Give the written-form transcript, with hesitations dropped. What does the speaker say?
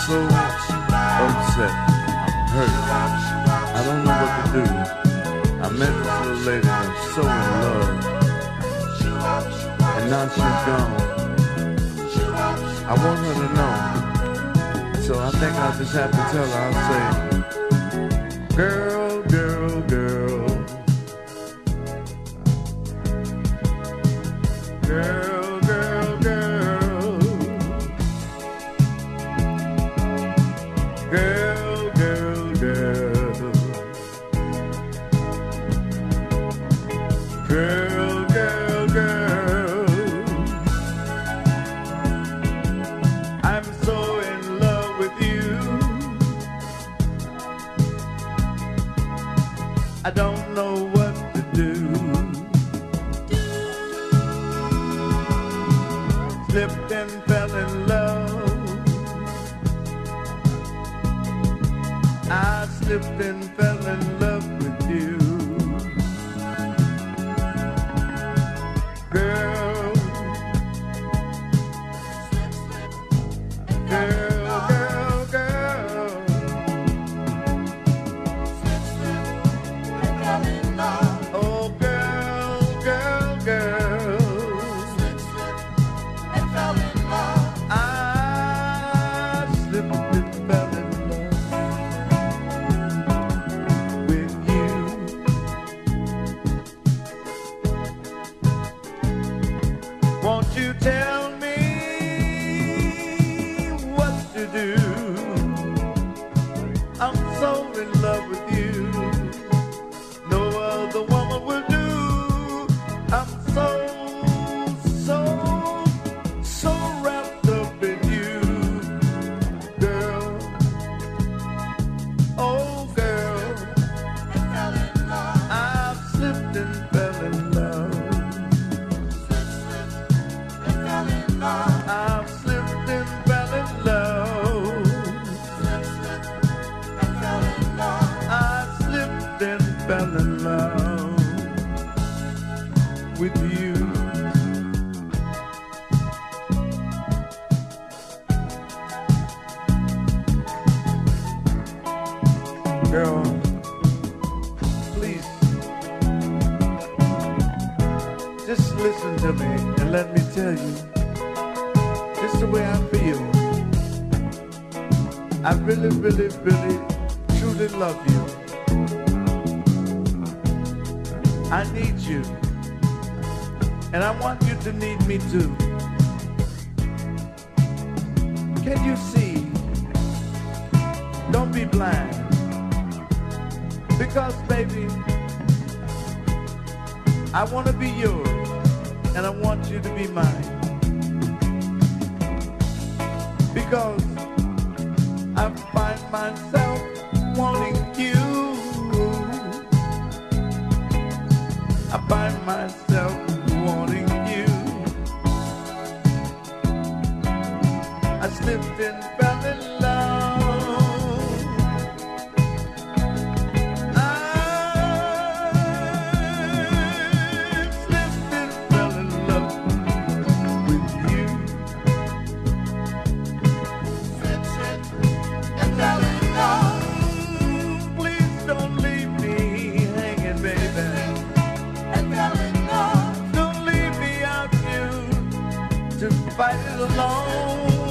so upset. I'm hurt. I don't know what to do. I met this little lady and I'm so in love. And now she's gone. I want her to know. So I think I'll just have to tell her. I'll say, girl, girl, girl. Girl, girl, girl. Girl, girl, girl. Girl, girl, girl. I'm so in love with you. I don't know what to do. Slipped and fell in love. I slipped and fell in love with you. Girl, girl, girl, girl. Oh, girl, girl, girl. I slipped and fell in love with you. Won't you tell me what to do? I'm so in love with you. No other woman will do. I'm so wrapped up in you, girl. Oh, girl. I've slipped and fell in love. I've slipped and fell in love. I slipped and fell in love with you. Girl, please, just listen to me and let me tell you just the way I feel. I really, really, really, truly love you. I need you, and I want you to need me too. Can you see? Don't be blind. Because, baby, I want to be yours, and I want you to be mine. Because I find myself wanting you. I find myself wanting you. I slipped and fell in love. Fight it alone.